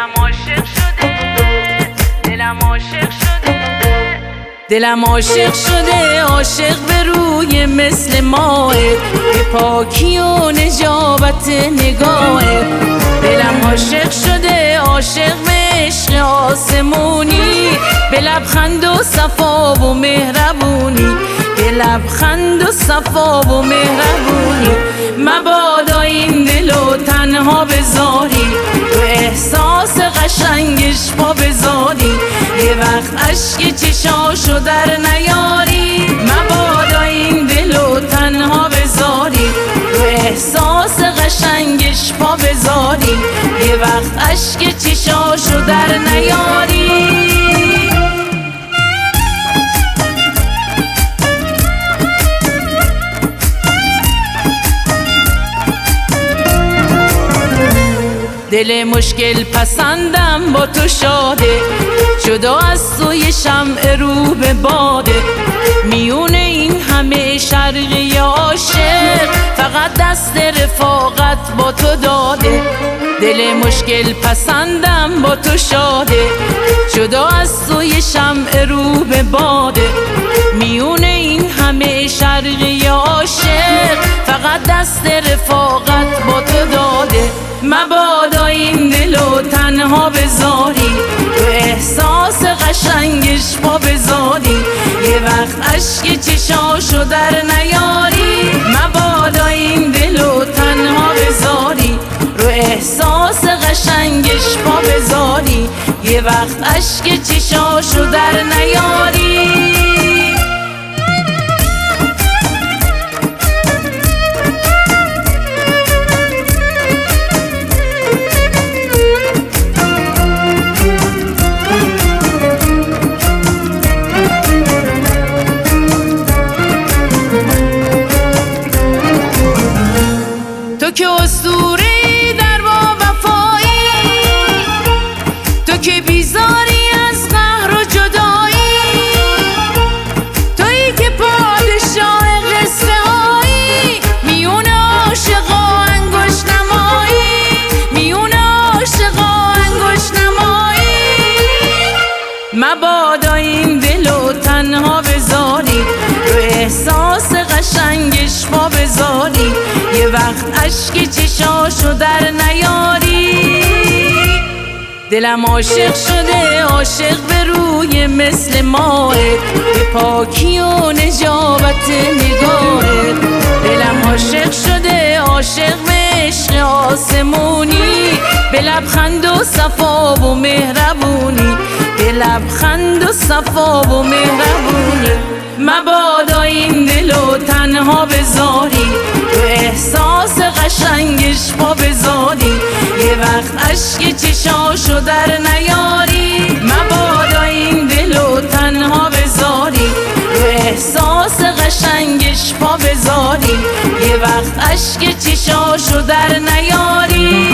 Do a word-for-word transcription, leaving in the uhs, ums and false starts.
دلم عاشق شده، دلم عاشق شده، دلم عاشق شده، عاشق به روی مثل ماه، به پاکی و نجابت نگاه. دلم عاشق شده، عاشق به عشق آسمونی، به لبخند و صفا و مهربونی، به لبخند و صفا و مهربونی. مبادا این دلو تنها بذاری، تو احساس قشنگش پا بذاری، یه وقت اشک چشاشو در نیاری. مبادا این دلو تنها بذاری، تو احساس قشنگش پا بذاری، یه وقت اشک چشاشو در نیاری. دل مشکل پسندم با تو شاده، جدا از توی شمع رو به باده، میونه این همه شرقی عاشق، فقط دست رفاقت با تو داده. دل مشکل پسندم با تو شاده، جدا از توی شمع رو به باده، میونه این همه شرقی عاشق، فقط دست رفاقت با تو داده. مبادا این دلو تنها بذاری، تو احساس قشنگش پا بذاری، یه وقت اشک چشاشو در نیاری. مبادا این دلو تنها بذاری، رو احساس قشنگش پا بذاری، یه وقت اشک چشاشو در نیاری. تو که اسطوره‌ای در با وفایی، تو که بیزاری از قهر و جدایی، تویی که پادشاه قصه هایی، میون عاشقا انگشت نمایی، میون عاشقا انگشت نمایی. مبادا این دلو تنها بذاری، رو احساس قشنگش پا بذاری، یه وقت اشک چشاشو در نیاری. دلم عاشق شده، عاشق به روی مثل ماه، به پاکی و نجابت نگاه. دلم عاشق شده، عاشق به عشق آسمونی، به لبخند و صفا و مهربونی، به لبخند و صفا و مهربونی. مبادا این دلو تنها بذاری، تو احساس قشنگش پا بذاری، یه وقت اشک چشاشو در نیاری. مبادا این دلو تنها بذاری، تو احساس قشنگش پا بذاری، یه وقت اشک چشاشو در نیاری.